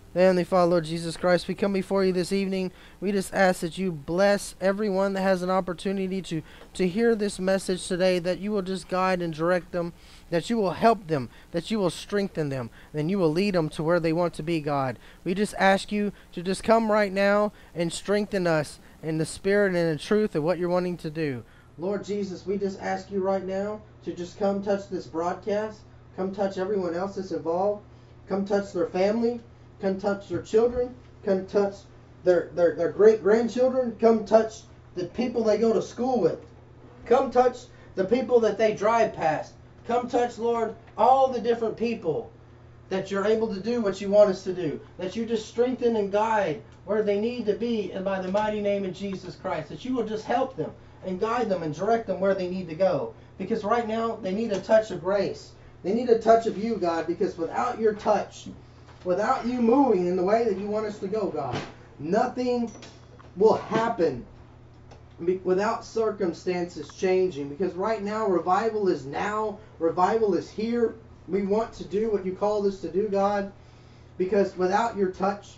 Heavenly Father, Lord Jesus Christ, we come before you this evening. We just ask that you bless everyone that has an opportunity to hear this message today, that you will just guide and direct them, that you will help them, that you will strengthen them, and you will lead them to where they want to be, God. We just ask you to just come right now and strengthen us in the spirit and in the truth of what you're wanting to do. Lord Jesus, we just ask you right now to just come touch this broadcast, come touch everyone else that's involved, come touch their family, come touch their children, come touch their great-grandchildren, come touch the people they go to school with, come touch the people that they drive past, come touch, Lord, all the different people that you're able to do what you want us to do, that you just strengthen and guide where they need to be, and by the mighty name of Jesus Christ, that you will just help them and guide them and direct them where they need to go, because right now they need a touch of grace. They need a touch of you, God, because without your touch, without you moving in the way that you want us to go, God, nothing will happen without circumstances changing. Because right now, revival is now. Revival is here. We want to do what you called us to do, God. Because without your touch,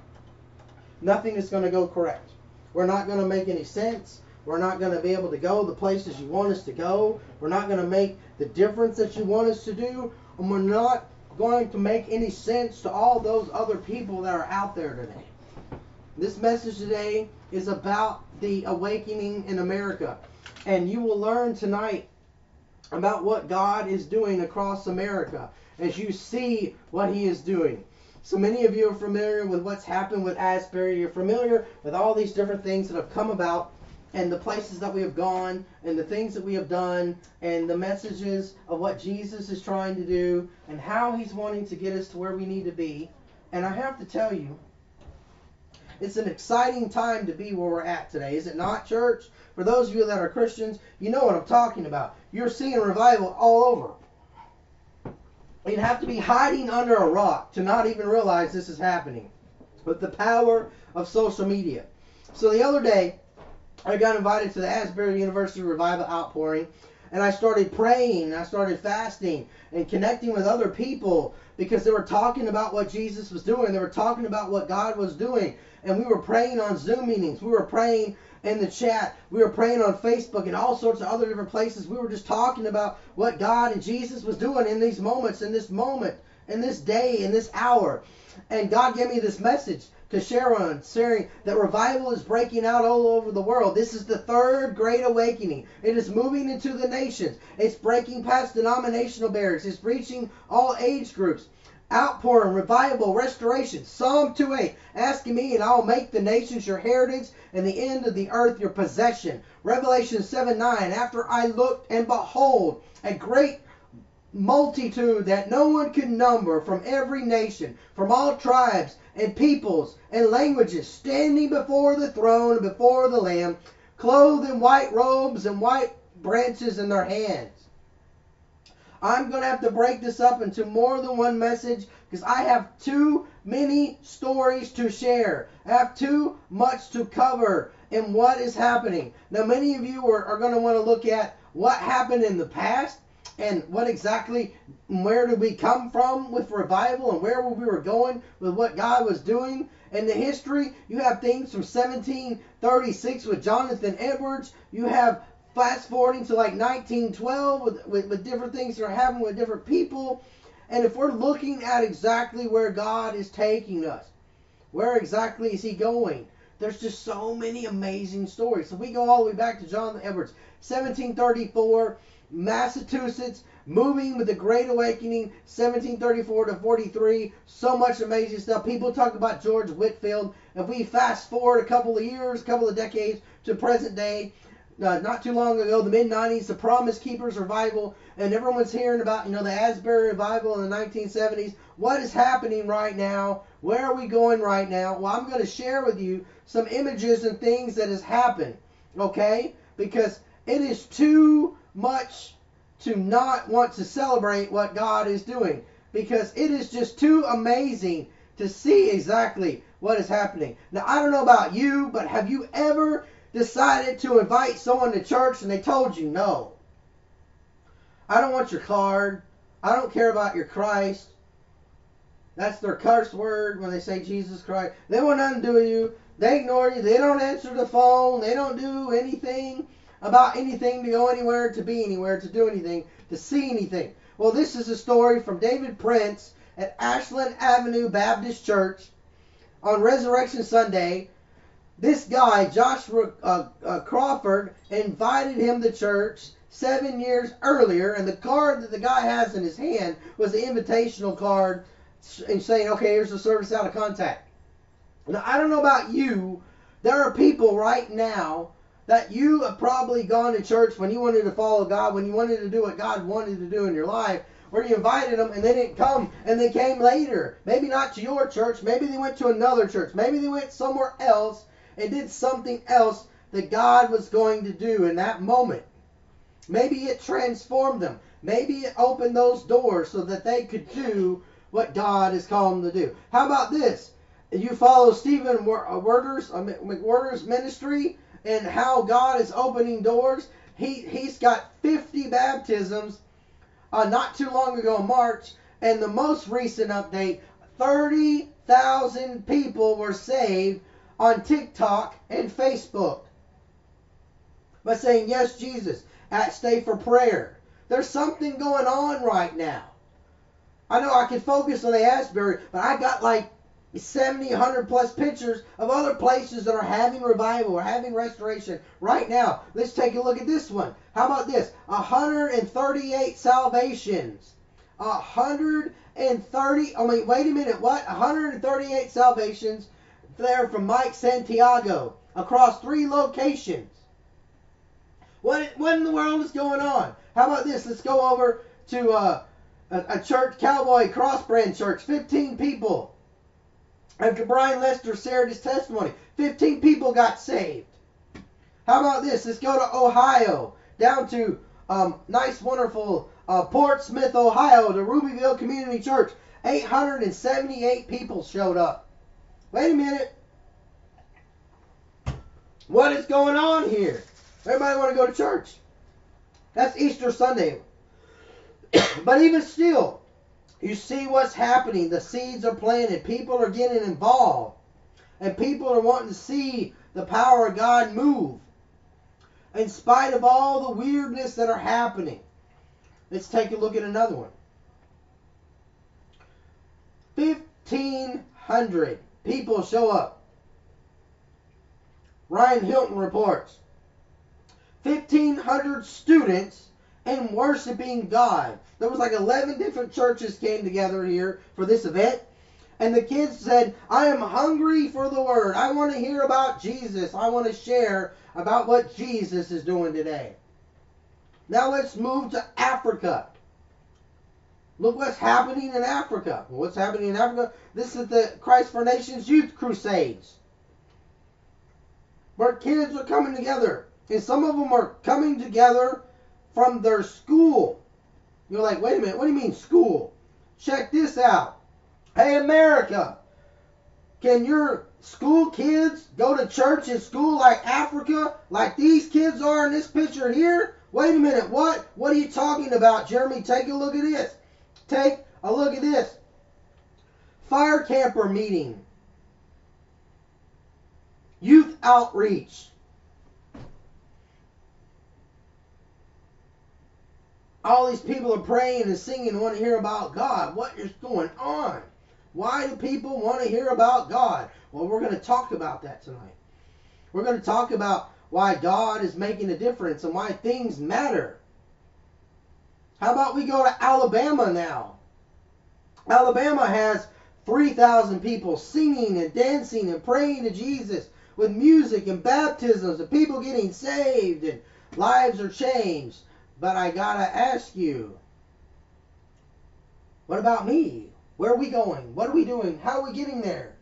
nothing is going to go correct. We're not going to make any sense. We're not going to be able to go the places you want us to go. We're not going to make the difference that you want us to do. And we're not going to make any sense to all those other people that are out there today. This message today is about the awakening in America. And you will learn tonight about what God is doing across America as you see what he is doing. So many of you are familiar with what's happened with Asbury. You're familiar with all these different things that have come about, and the places that we have gone, and the things that we have done, and the messages of what Jesus is trying to do, and how he's wanting to get us to where we need to be. And I have to tell you, it's an exciting time to be where we're at today. Is it not, church? For those of you that are Christians, you know what I'm talking about. You're seeing revival all over. You'd have to be hiding under a rock to not even realize this is happening. With the power of social media. So the other day, I got invited to the Asbury University Revival Outpouring, and I started praying, and I started fasting, and connecting with other people, because they were talking about what Jesus was doing. They were talking about what God was doing, and we were praying on Zoom meetings. We were praying in the chat. We were praying on Facebook and all sorts of other different places. We were just talking about what God and Jesus was doing in these moments, in this moment, in this day, in this hour. And God gave me this message to share on, sharing that revival is breaking out all over the world. This is the third great awakening. It is moving into the nations. It's breaking past denominational barriers. It's reaching all age groups. Outpouring, revival, restoration. Psalm 2:8, asking me, and I will make the nations your heritage, and the end of the earth your possession. Revelation 7:9, after I looked, and behold, a great multitude that no one could number, from every nation, from all tribes and peoples and languages, standing before the throne and before the Lamb, clothed in white robes and white branches in their hands. I'm going to have to break this up into more than one message, because I have too many stories to share. I have too much to cover in what is happening. Now, many of you are going to want to look at what happened in the past, and what exactly, where did we come from with revival, and where we were going with what God was doing. In the history, you have things from 1736 with Jonathan Edwards. You have fast forwarding to like 1912 with different things that are happening with different people. And if we're looking at exactly where God is taking us, where exactly is he going? There's just so many amazing stories. So we go all the way back to Jonathan Edwards, 1734, Massachusetts, moving with the Great Awakening, 1734 to 43. So much amazing stuff. People talk about George Whitefield. If we fast forward a couple of years, a couple of decades to present day, not too long ago, the mid-90s, the Promise Keepers revival, and everyone's hearing about, the Asbury revival in the 1970s. What is happening right now? Where are we going right now? Well, I'm going to share with you some images and things that has happened, okay? Because it is too much to not want to celebrate what God is doing, because it is just too amazing to see exactly what is happening. Now, I don't know about you, but have you ever decided to invite someone to church and they told you no? I don't want your card. I don't care about your Christ. That's their curse word when they say Jesus Christ. They want nothing to do with you. They ignore you. They don't answer the phone. They don't do anything about anything to go anywhere, to be anywhere, to do anything, to see anything. Well, this is a story from David Prince at Ashland Avenue Baptist Church on Resurrection Sunday. This guy, Joshua Crawford, invited him to church 7 years earlier, and the card that the guy has in his hand was the invitational card and saying, okay, here's the service out of contact. Now, I don't know about you. There are people right now that you have probably gone to church when you wanted to follow God, when you wanted to do what God wanted to do in your life, where you invited them and they didn't come, and they came later. Maybe not to your church. Maybe they went to another church. Maybe they went somewhere else and did something else that God was going to do in that moment. Maybe it transformed them. Maybe it opened those doors so that they could do what God has called them to do. How about this? You follow Stephen McWhorter's ministry and how God is opening doors. He's got 50 baptisms not too long ago in March, and the most recent update, 30,000 people were saved on TikTok and Facebook by saying, yes, Jesus, at Stay for Prayer. There's something going on right now. I know I can focus on the Asbury, but I got like 70, 100 plus pictures of other places that are having revival or having restoration right now. Let's take a look at this one. How about this? 138 salvations. 130, oh wait a minute, what? 138 salvations there from Mike Santiago across 3 locations. What in the world is going on? How about this? Let's go over to a church, Cowboy Cross Brand Church. 15 people. After Brian Lester shared his testimony, 15 people got saved. How about this? Let's go to Ohio, down to nice, wonderful Portsmouth, Ohio, to Rubyville Community Church. 878 people showed up. Wait a minute. What is going on here? Everybody want to go to church. That's Easter Sunday. But even still, you see what's happening. The seeds are planted. People are getting involved. And people are wanting to see the power of God move. In spite of all the weirdness that are happening. Let's take a look at another one. 1,500 people show up. Ryan Hilton reports. 1,500 students and worshiping God. There was like 11 different churches came together here for this event. And the kids said, I am hungry for the word. I want to hear about Jesus. I want to share about what Jesus is doing today. Now let's move to Africa. Look what's happening in Africa. What's happening in Africa? This is the Christ for Nations Youth Crusades. Where kids are coming together. And some of them are coming together from their school. You're like, wait a minute, what do you mean school? Check this out. Hey, America, can your school kids go to church in school like Africa, like these kids are in this picture here? Wait a minute, what? What are you talking about, Jeremy? Take a look at this. Take a look at this. Fire camper meeting. Youth outreach. All these people are praying and singing and want to hear about God. What is going on? Why do people want to hear about God? Well, we're going to talk about that tonight. We're going to talk about why God is making a difference and why things matter. How about we go to Alabama now? Alabama has 3,000 people singing and dancing and praying to Jesus with music and baptisms and people getting saved and lives are changed. But I gotta ask you, what about me? Where are we going? What are we doing? How are we getting there?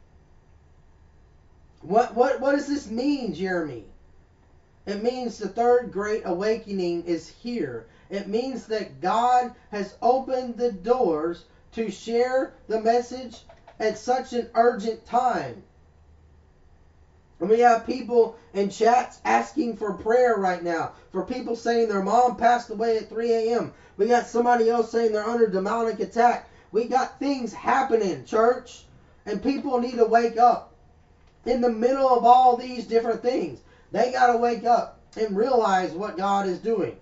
What does this mean, Jeremy? It means the third great awakening is here. It means that God has opened the doors to share the message at such an urgent time. And we have people in chats asking for prayer right now. For people saying their mom passed away at 3 a.m. We got somebody else saying they're under demonic attack. We got things happening, church, and people need to wake up. In the middle of all these different things, they got to wake up and realize what God is doing.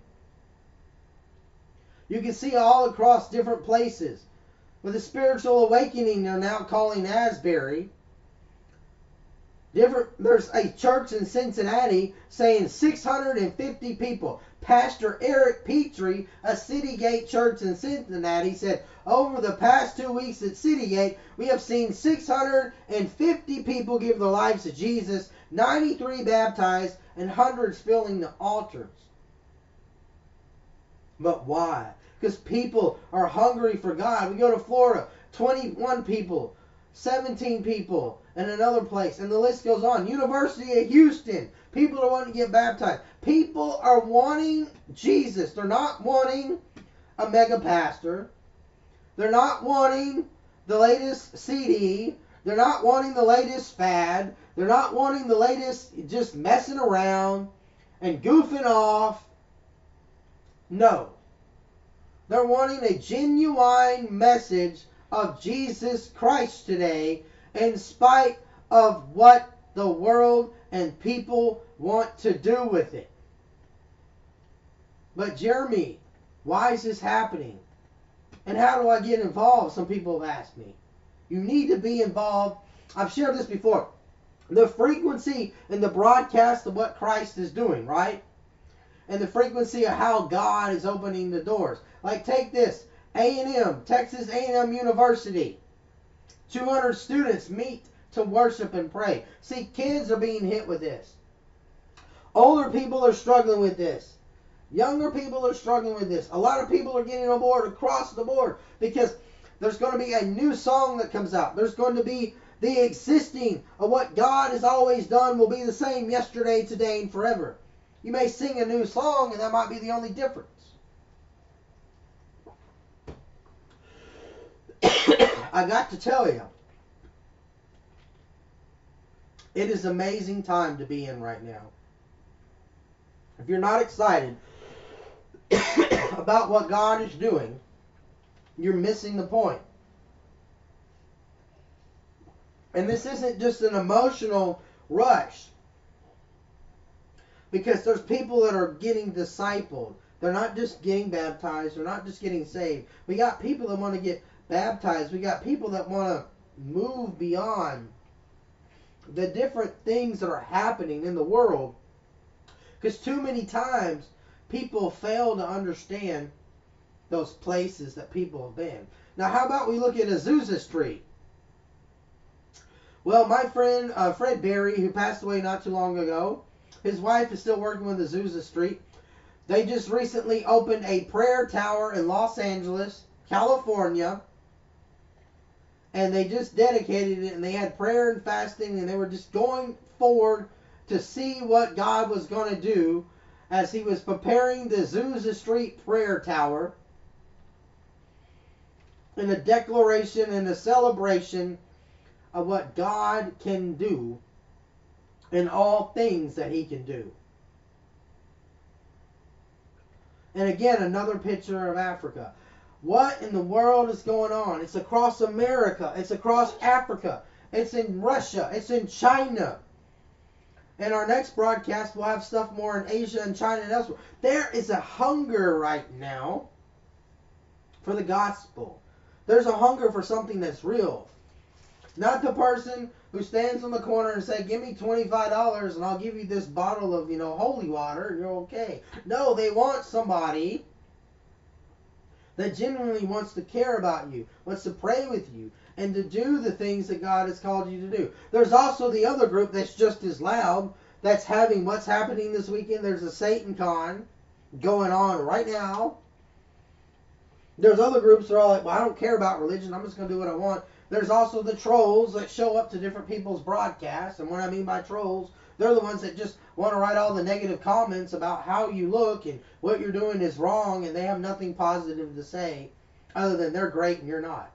You can see all across different places. With the spiritual awakening they're now calling Asbury. There's a church in Cincinnati saying 650 people. Pastor Eric Petrie, a City Gate church in Cincinnati, said, over the past 2 weeks at City Gate, we have seen 650 people give their lives to Jesus, 93 baptized, and hundreds filling the altars. But why? Because people are hungry for God. We go to Florida, 21 people, 17 people in another place, and the list goes on. University of Houston, people are wanting to get baptized. People are wanting Jesus. They're not wanting a mega pastor. They're not wanting the latest CD. They're not wanting the latest fad. They're not wanting the latest just messing around and goofing off. No. They're wanting a genuine message of Jesus Christ today, in spite of what the world and people want to do with it. But Jeremy, why is this happening? And how do I get involved? Some people have asked me. You need to be involved. I've shared this before. The frequency in the broadcast of what Christ is doing, right? And the frequency of how God is opening the doors. Like take this, A&M, Texas A&M University. 200 students meet to worship and pray. See, kids are being hit with this. Older people are struggling with this. Younger people are struggling with this. A lot of people are getting on board across the board because there's going to be a new song that comes out. There's going to be the existing of what God has always done will be the same yesterday, today, and forever. You may sing a new song, and that might be the only difference. I got to tell you, it is an amazing time to be in right now. If you're not excited about what God is doing, you're missing the point. And this isn't just an emotional rush. Because there's people that are getting discipled. They're not just getting baptized. They're not just getting saved. We got people that want to get baptized. We got people that want to move beyond the different things that are happening in the world. Because too many times people fail to understand those places that people have been. Now, how about we look at Azusa Street? Well, my friend Fred Berry, who passed away not too long ago, his wife is still working with Azusa Street. They just recently opened a prayer tower in Los Angeles, California. And they just dedicated it, and they had prayer and fasting, and they were just going forward to see what God was going to do as he was preparing the Azusa Street prayer tower in a declaration and a celebration of what God can do in all things that he can do. And again, another picture of Africa. What in the world is going on? It's across America. It's across Africa. It's in Russia. It's in China. In our next broadcast, we'll have stuff more in Asia and China and elsewhere. There is a hunger right now for the gospel. There's a hunger for something that's real. Not the person who stands on the corner and say, give me $25 and I'll give you this bottle of, holy water and you're okay. No, they want somebody that genuinely wants to care about you, wants to pray with you, and to do the things that God has called you to do. There's also the other group that's just as loud, that's having what's happening this weekend. There's a Satan Con going on right now. There's other groups that are all like, well, I don't care about religion. I'm just going to do what I want. There's also the trolls that show up to different people's broadcasts. And what I mean by trolls, they're the ones that just want to write all the negative comments about how you look and what you're doing is wrong. And they have nothing positive to say other than they're great and you're not.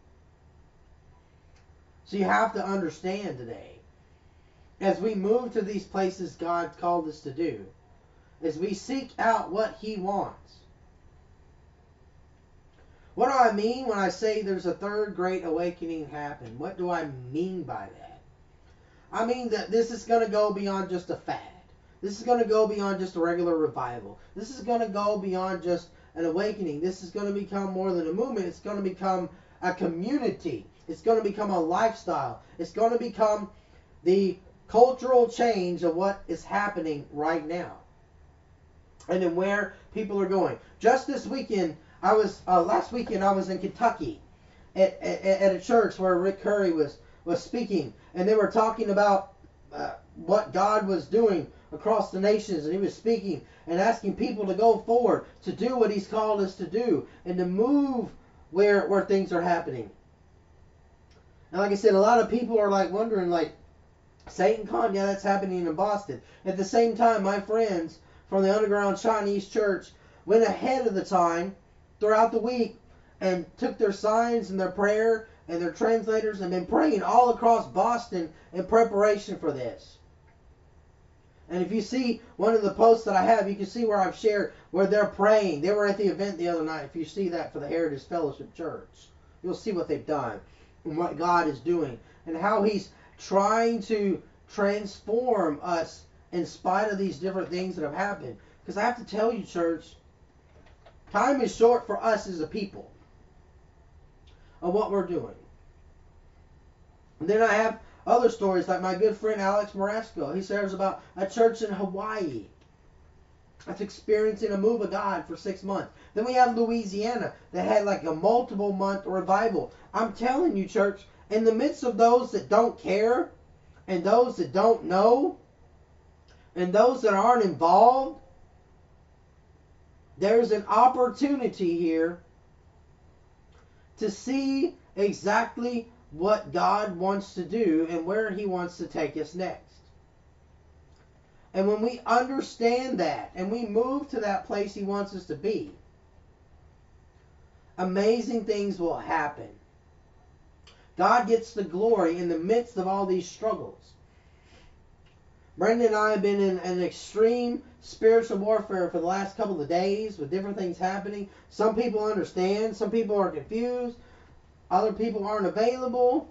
So you have to understand today, as we move to these places God's called us to do, as we seek out what he wants, What do I mean when I say there's a third great awakening happen? What do I mean by that? I mean that this is going to go beyond just a fad. This is going to go beyond just a regular revival. This is going to go beyond just an awakening. This is going to become more than a movement. It's going to become a community. It's going to become a lifestyle. It's going to become the cultural change of what is happening right now. And then where people are going. Just this weekend, last weekend I was in Kentucky at a church where Rick Curry was speaking, and they were talking about what God was doing across the nations, and he was speaking and asking people to go forward to do what he's called us to do and to move where things are happening. And like I said, a lot of people are like wondering, like, SatanCon, yeah, that's happening in Boston. At the same time, my friends from the underground Chinese church went ahead of the time throughout the week and took their signs and their prayer and their translators and been praying all across Boston in preparation for this. And if you see one of the posts that I have, you can see where I've shared where they're praying. They were at the event the other night. If you see that for the Heritage Fellowship Church, you'll see what they've done and what God is doing and how he's trying to transform us in spite of these different things that have happened. Because I have to tell you, church, time is short for us as a people of what we're doing. And then I have other stories like my good friend Alex Marasco. He shares about a church in Hawaii that's experiencing a move of God for 6 months. Then we have Louisiana that had like a multiple month revival. I'm telling you, church, in the midst of those that don't care and those that don't know and those that aren't involved, there's an opportunity here to see exactly what God wants to do and where he wants to take us next. And when we understand that and we move to that place he wants us to be, amazing things will happen. God gets the glory in the midst of all these struggles. Brandon and I have been in an extreme spiritual warfare for the last couple of days with different things happening. Some people understand. Some people are confused. Other people aren't available.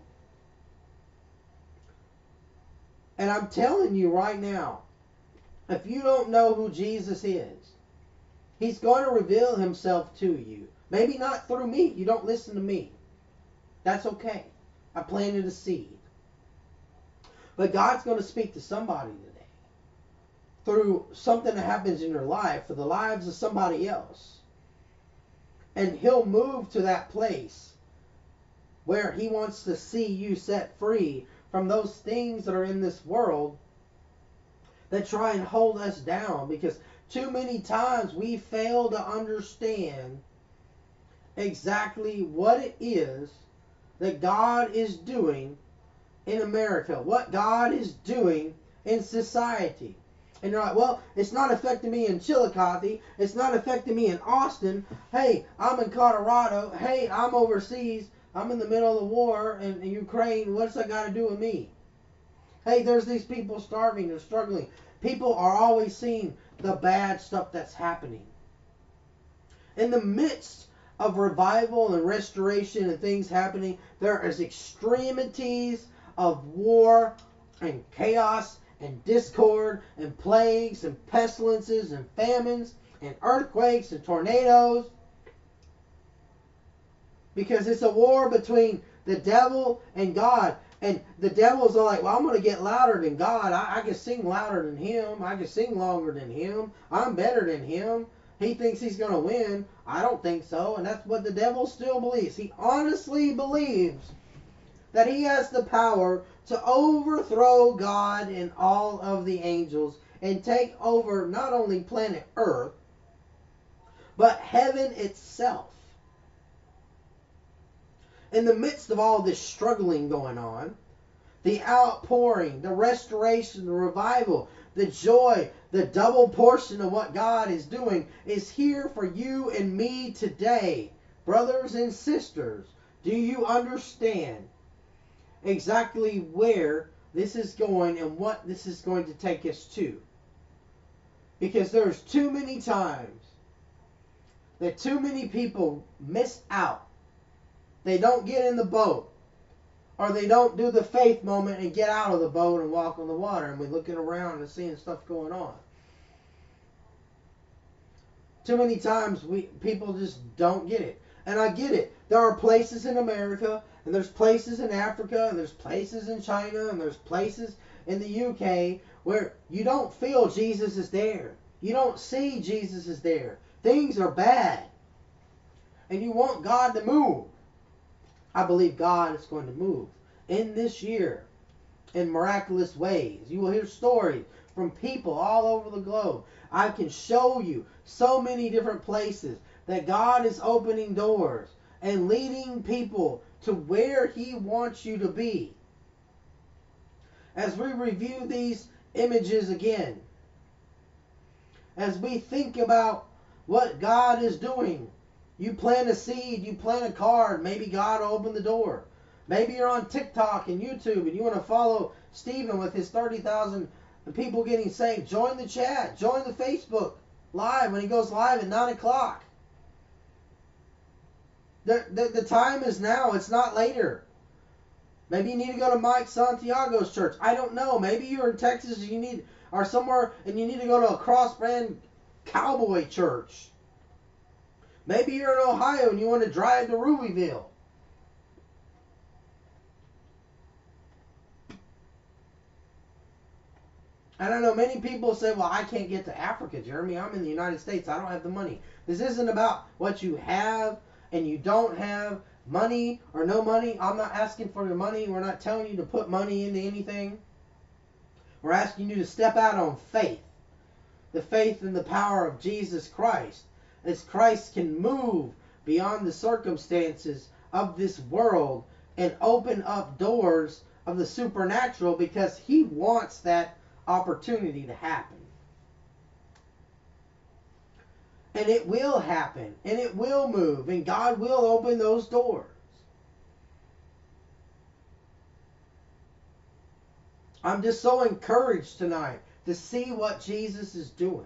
And I'm telling you right now, if you don't know who Jesus is, he's going to reveal himself to you. Maybe not through me. You don't listen to me. That's okay. I planted a seed. But God's going to speak to somebody today through something that happens in your life, for the lives of somebody else. And he'll move to that place where he wants to see you set free from those things that are in this world that try and hold us down. Because too many times we fail to understand exactly what it is that God is doing in America, what God is doing in society. And you're like, well, it's not affecting me in Chillicothe. It's not affecting me in Austin. Hey, I'm in Colorado. Hey, I'm overseas. I'm in the middle of the war in Ukraine. What's that got to do with me? Hey, there's these people starving and struggling. People are always seeing the bad stuff that's happening. In the midst of revival and restoration and things happening, there is extremities of war and chaos and discord and plagues and pestilences and famines and earthquakes and tornadoes. Because it's a war between the devil and God. And the devil's like, well, I'm going to get louder than God. I can sing louder than him. I can sing longer than him. I'm better than him. He thinks he's going to win. I don't think so. And that's what the devil still believes. He honestly believes that he has the power to overthrow God and all of the angels and take over not only planet Earth, but heaven itself. In the midst of all this struggling going on, the outpouring, the restoration, the revival, the joy, the double portion of what God is doing is here for you and me today. Brothers and sisters, do you understand exactly where this is going and what this is going to take us to? Because there's too many times that too many people miss out. They don't get in the boat, or they don't do the faith moment and get out of the boat and walk on the water, and we're looking around and seeing stuff going on. Too many times people just don't get it. And I get it. There are places in America, and there's places in Africa, and there's places in China, and there's places in the UK where you don't feel Jesus is there. You don't see Jesus is there. Things are bad. And you want God to move. I believe God is going to move in this year in miraculous ways. You will hear stories from people all over the globe. I can show you so many different places that God is opening doors and leading people to where He wants you to be. As we review these images again, as we think about what God is doing, you plant a seed, you plant a card, maybe God will open the door. Maybe you're on TikTok and YouTube and you want to follow Stephen with his 30,000 people getting saved. Join the chat. Join the Facebook live when he goes live at 9 o'clock. The time is now. It's not later. Maybe you need to go to Mike Santiago's church. I don't know. Maybe you're in Texas and or somewhere and you need to go to a cross-brand cowboy church. Maybe you're in Ohio and you want to drive to Rubyville. And I know many people say, well, I can't get to Africa, Jeremy. I'm in the United States. I don't have the money. This isn't about what you have and you don't have, money or no money. I'm not asking for your money. We're not telling you to put money into anything. We're asking you to step out on faith. The faith and the power of Jesus Christ. As Christ can move beyond the circumstances of this world and open up doors of the supernatural because He wants that opportunity to happen. And it will happen. And it will move. And God will open those doors. I'm just so encouraged tonight to see what Jesus is doing.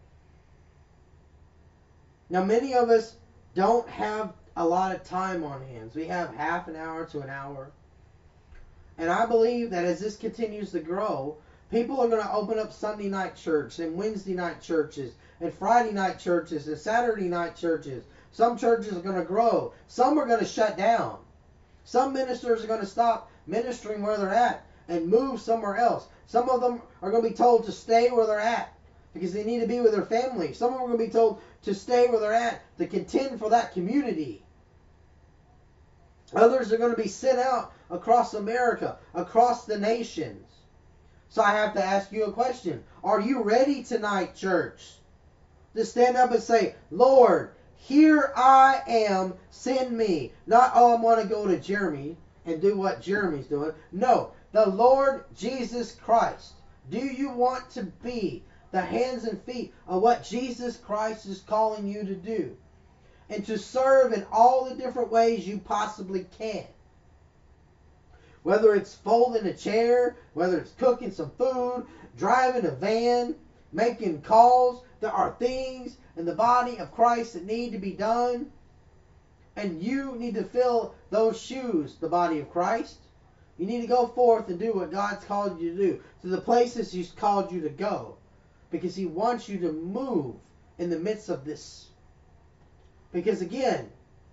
Now, many of us don't have a lot of time on hands. We have half an hour to an hour. And I believe that as this continues to grow, people are going to open up Sunday night church and Wednesday night churches and Friday night churches and Saturday night churches. Some churches are going to grow. Some are going to shut down. Some ministers are going to stop ministering where they're at and move somewhere else. Some of them are going to be told to stay where they're at because they need to be with their family. Some of them are going to be told to stay where they're at to contend for that community. Others are going to be sent out across America, across the nations. So I have to ask you a question. Are you ready tonight, church? To stand up and say, Lord, here I am, send me. Not, oh, I want to go to Jeremy and do what Jeremy's doing. No, the Lord Jesus Christ. Do you want to be the hands and feet of what Jesus Christ is calling you to do? And to serve in all the different ways you possibly can. Whether it's folding a chair, whether it's cooking some food, driving a van, making calls. There are things in the body of Christ that need to be done. And you need to fill those shoes, the body of Christ. You need to go forth and do what God's called you to do. To the places He's called you to go. Because He wants you to move in the midst of this. Because again,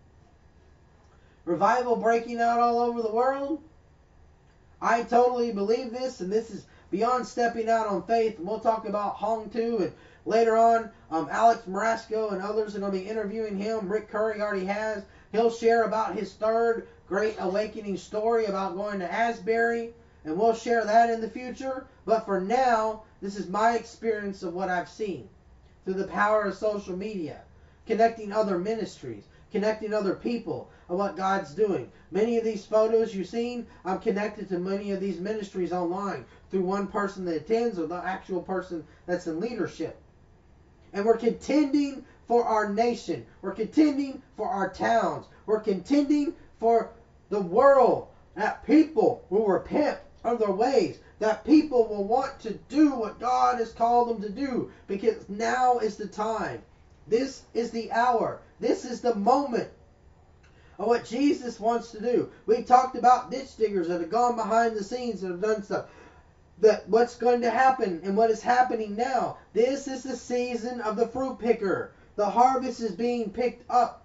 revival breaking out all over the world. I totally believe this, and this is beyond stepping out on faith. And we'll talk about Hong Tu, and later on, Alex Marasco and others are going to be interviewing him. Rick Curry already has. He'll share about his third Great Awakening story about going to Asbury, and we'll share that in the future. But for now, this is my experience of what I've seen through the power of social media, connecting other ministries, connecting other people of what God's doing. Many of these photos you've seen, I'm connected to many of these ministries online through one person that attends or the actual person that's in leadership. And we're contending for our nation. We're contending for our towns. We're contending for the world. That people will repent of their ways. That people will want to do what God has called them to do. Because now is the time. This is the hour. This is the moment of what Jesus wants to do. We talked about ditch diggers that have gone behind the scenes and have done stuff. That what's going to happen and what is happening now. This is the season of the fruit picker. The harvest is being picked up.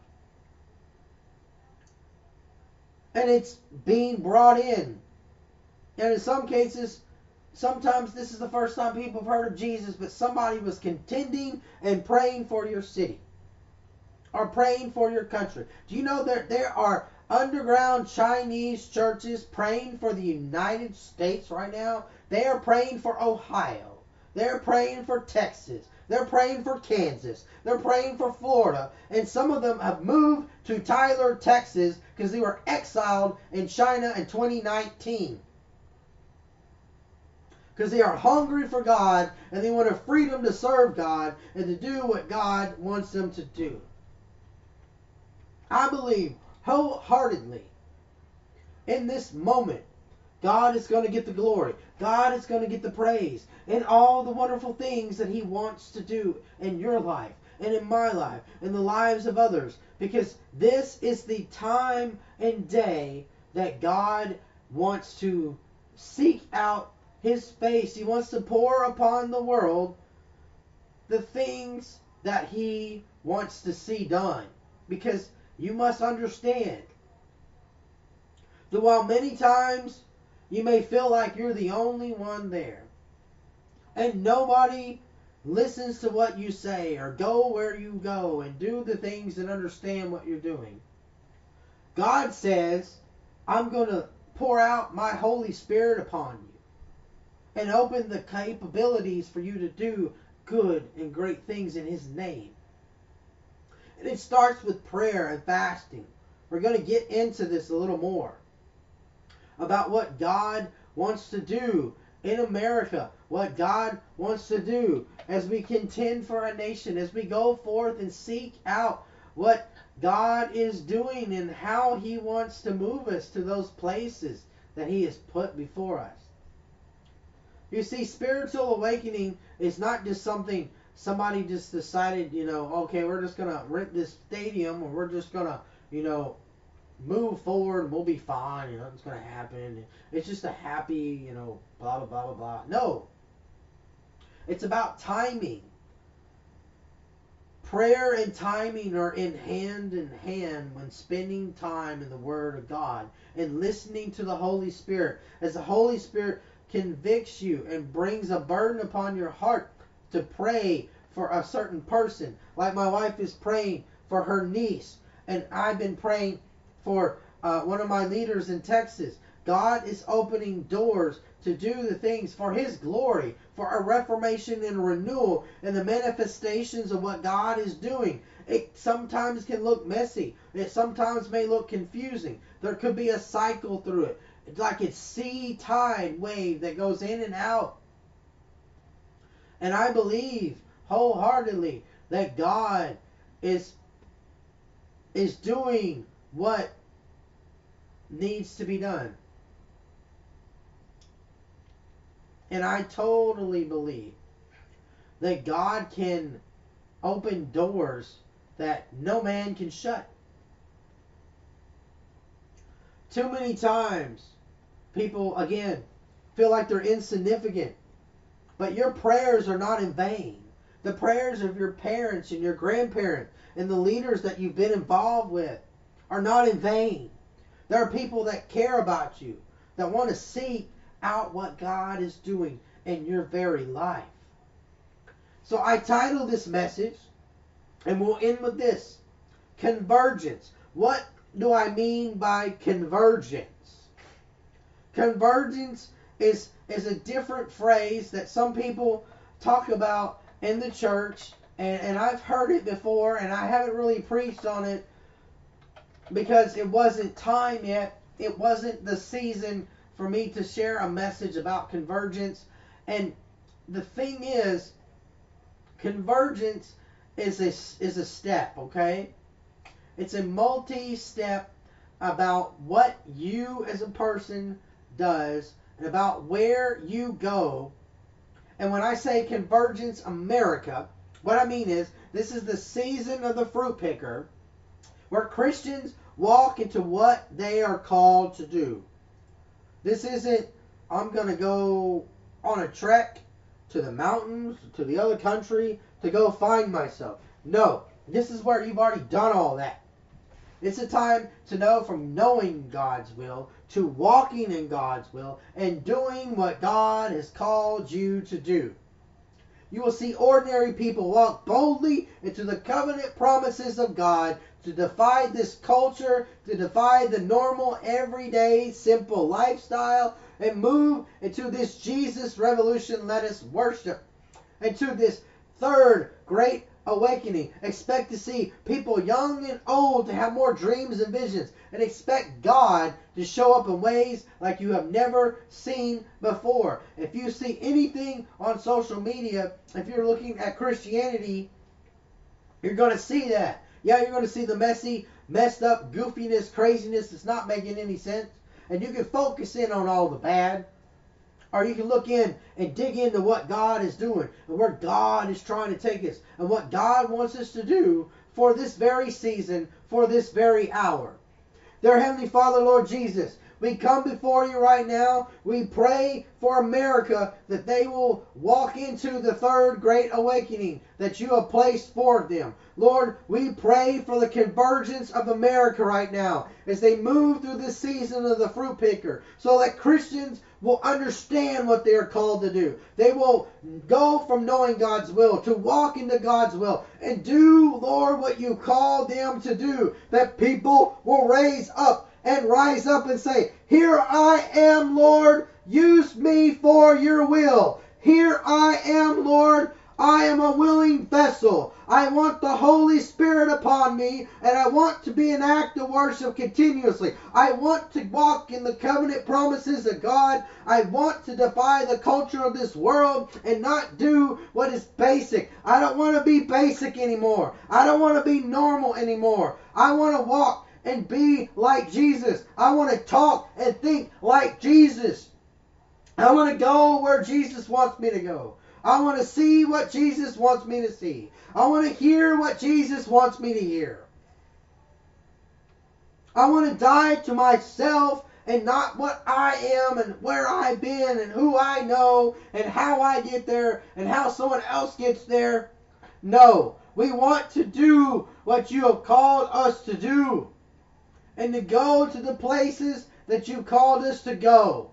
And it's being brought in. And in some cases, sometimes this is the first time people have heard of Jesus, but somebody was contending and praying for your city. Or praying for your country. Do you know that there are underground Chinese churches praying for the United States right now? They are praying for Ohio. They're praying for Texas. They're praying for Kansas. They're praying for Florida. And some of them have moved to Tyler, Texas, because they were exiled in China in 2019. Because they are hungry for God and they want a freedom to serve God and to do what God wants them to do. I believe wholeheartedly in this moment, God is going to get the glory. God is going to get the praise and all the wonderful things that He wants to do in your life and in my life and the lives of others. Because this is the time and day that God wants to seek out His face. He wants to pour upon the world the things that He wants to see done. Because you must understand that while many times you may feel like you're the only one there and nobody listens to what you say or go where you go and do the things and understand what you're doing, God says, I'm going to pour out my Holy Spirit upon you and open the capabilities for you to do good and great things in His name. And it starts with prayer and fasting. We're going to get into this a little more about what God wants to do in America, what God wants to do as we contend for a nation, as we go forth and seek out what God is doing and how He wants to move us to those places that He has put before us. You see, spiritual awakening is not just something somebody just decided, okay, we're just going to rent this stadium or we're just going to, move forward and we'll be fine, nothing's going to happen. It's just a happy, blah, blah, blah, blah, blah. No. It's about timing. Prayer and timing are in hand when spending time in the Word of God and listening to the Holy Spirit. As the Holy Spirit convicts you and brings a burden upon your heart to pray for a certain person. Like my wife is praying for her niece, and I've been praying for one of my leaders in Texas. God is opening doors to do the things for His glory, for a reformation and renewal and the manifestations of what God is doing. It sometimes can look messy. It sometimes may look confusing. There could be a cycle through it. It's like it's sea tide wave that goes in and out. And I believe wholeheartedly that God is doing what needs to be done. And I totally believe that God can open doors that no man can shut. Too many times, people, again, feel like they're insignificant. But your prayers are not in vain. The prayers of your parents and your grandparents and the leaders that you've been involved with are not in vain. There are people that care about you, that want to seek out what God is doing in your very life. So I titled this message, and we'll end with this: Convergence. What do I mean by convergence? Convergence is a different phrase that some people talk about in the church, and I've heard it before, and I haven't really preached on it because it wasn't time yet. It wasn't the season for me to share a message about convergence. And the thing is, convergence is a step, okay? It's a multi-step about what you as a person does and about where you go. And when I say Convergence America, what I mean is This is the season of the fruit picker, where Christians walk into what they are called to do. This isn't, I'm going to go on a trek to the mountains, to the other country, to go find myself. No, this is where you've already done all that. It's a time to know from knowing God's will to walking in God's will and doing what God has called you to do. You will see ordinary people walk boldly into the covenant promises of God to defy this culture, to defy the normal, everyday, simple lifestyle, and move into this Jesus revolution. Let us worship. Into this third great awakening. Expect to see people young and old to have more dreams and visions. And expect God to show up in ways like you have never seen before. If you see anything on social media, if you're looking at Christianity, you're going to see that. Yeah, you're going to see the messy, messed up goofiness, craziness that's not making any sense. And you can focus in on all the bad. Or you can look in and dig into what God is doing and where God is trying to take us and what God wants us to do for this very season, for this very hour. Dear Heavenly Father, Lord Jesus, we come before you right now. We pray for America that they will walk into the third great awakening that you have placed for them. Lord, we pray for the convergence of America right now as they move through this season of the fruit picker, so that Christians will understand what they are called to do. They will go from knowing God's will to walk into God's will and do, Lord, what you called them to do. That people will rise up and say, here I am, Lord, use me for your will. Here I am, Lord, I am a willing vessel. I want the Holy Spirit upon me, and I want to be an act of worship continuously. I want to walk in the covenant promises of God. I want to defy the culture of this world and not do what is basic. I don't want to be basic anymore. I don't want to be normal anymore. I want to walk and be like Jesus. I want to talk and think like Jesus. I want to go where Jesus wants me to go. I want to see what Jesus wants me to see. I want to hear what Jesus wants me to hear. I want to die to myself and not what I am and where I've been and who I know and how I get there and how someone else gets there. No, we want to do what you have called us to do and to go to the places that you called us to go.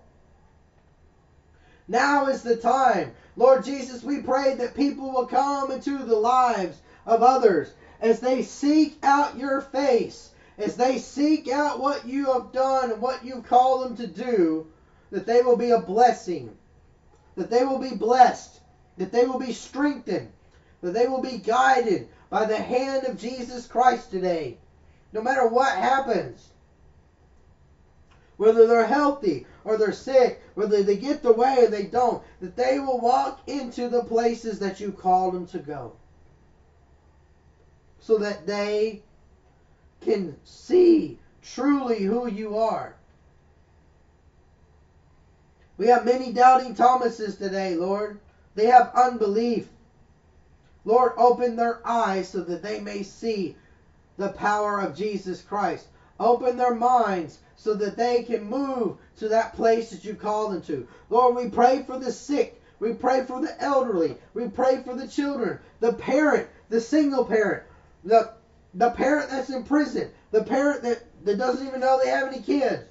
Now is the time. Lord Jesus, we pray that people will come into the lives of others as they seek out your face, as they seek out what you have done and what you call them to do, that they will be a blessing, that they will be blessed, that they will be strengthened, that they will be guided by the hand of Jesus Christ today. No matter what happens, whether they're healthy or they're sick, whether they get the way or they don't, that they will walk into the places that you called them to go, so that they can see truly who you are. We have many doubting Thomases today, Lord. They have unbelief. Lord, open their eyes so that they may see the power of Jesus Christ. Open their minds so that they can move to that place that you call them to. Lord, we pray for the sick. We pray for the elderly. We pray for the children, the parent, the single parent, the parent that's in prison, the parent that doesn't even know they have any kids,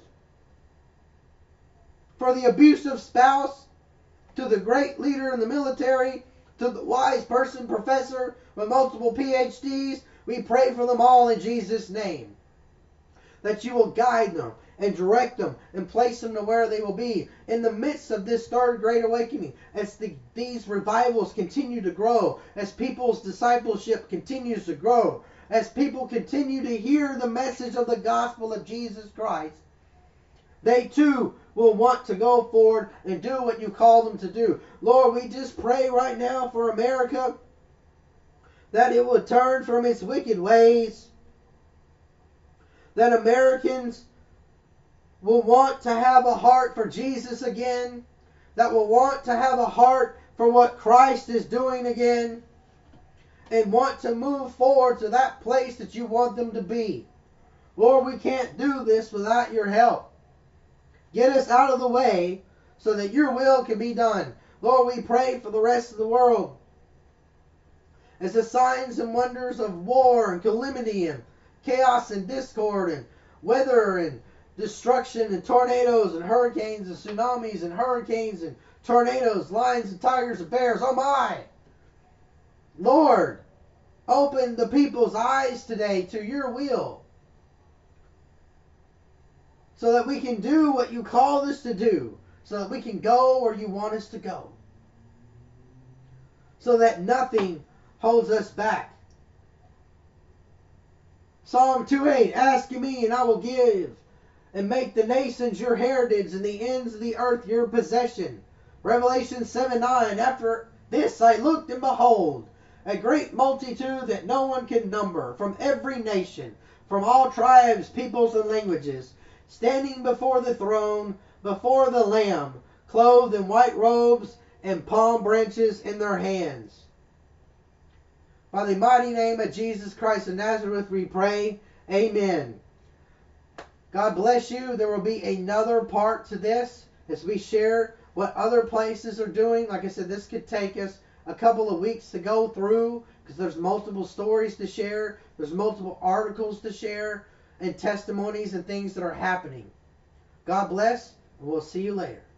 for the abusive spouse, to the great leader in the military, to the wise person, professor with multiple PhDs. We pray for them all in Jesus' name, that you will guide them and direct them and place them to where they will be in the midst of this third great awakening, as these revivals continue to grow, as people's discipleship continues to grow, as people continue to hear the message of the gospel of Jesus Christ. They too will want to go forward and do what you call them to do. Lord, we just pray right now for America, that it will turn from its wicked ways, that Americans will want to have a heart for Jesus again, that will want to have a heart for what Christ is doing again, and want to move forward to that place that you want them to be. Lord, we can't do this without your help. Get us out of the way so that your will can be done. Lord, we pray for the rest of the world. As the signs and wonders of war and calamity and chaos and discord and weather and destruction and tornadoes and hurricanes and tsunamis and hurricanes and tornadoes, lions and tigers and bears. Oh my! Lord, open the people's eyes today to your will, so that we can do what you called us to do, so that we can go where you want us to go, so that nothing holds us back. Psalm 2:8, ask of me and I will give, and make the nations your heritage and the ends of the earth your possession. Revelation 7:9, after this I looked, and behold, a great multitude that no one can number, from every nation, from all tribes, peoples, and languages, standing before the throne, before the Lamb, clothed in white robes and palm branches in their hands. By the mighty name of Jesus Christ of Nazareth we pray. Amen. God bless you. There will be another part to this as we share what other places are doing. Like I said, this could take us a couple of weeks to go through because there's multiple stories to share. There's multiple articles to share and testimonies and things that are happening. God bless, and we'll see you later.